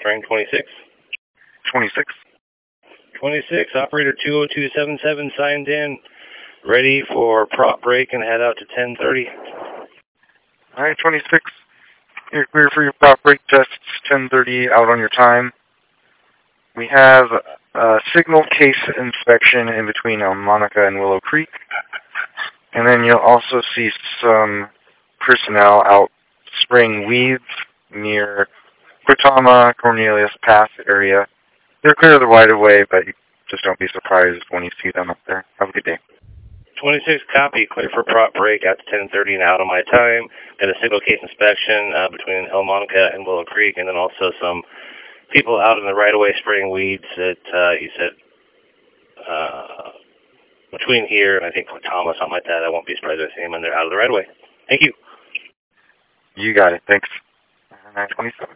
Spring 26. 26. 26, operator 20277 signed in, ready for prop break and head out to 1030. All right, 26. You're clear for your prop break tests, 10:30 out on your time. We have a signal case inspection in between El Monica and Willow Creek. And then you'll also see some personnel out spraying weeds near Quitama, Cornelius Pass area. They're clear of the right-of-way, but just don't be surprised when you see them up there. Have a good day. 26, copy, clear for prop break out to 10:30 and out on my time. Got a signal case inspection between El Monica and Willow Creek, and then also some people out in the right-of-way spraying weeds that you said between here and I think Quitama, something like that. I won't be surprised if I see them when they're out of the right-of-way. Thank you. You got it. Thanks. 927.